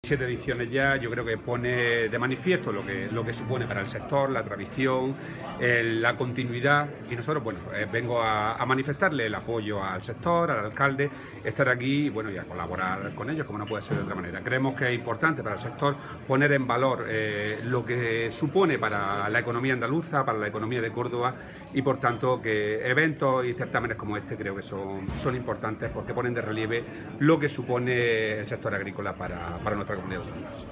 7 ediciones ya, yo creo que pone de manifiesto lo que supone para el sector, la tradición, la continuidad, y nosotros, bueno, vengo a manifestarle el apoyo al sector, al alcalde, estar aquí y a colaborar con ellos, como no puede ser de otra manera. Creemos que es importante para el sector poner en valor lo que supone para la economía andaluza, para la economía de Córdoba, y por tanto que eventos y certámenes como este creo que son importantes porque ponen de relieve lo que supone el sector agrícola para nuestra comunidad autónoma.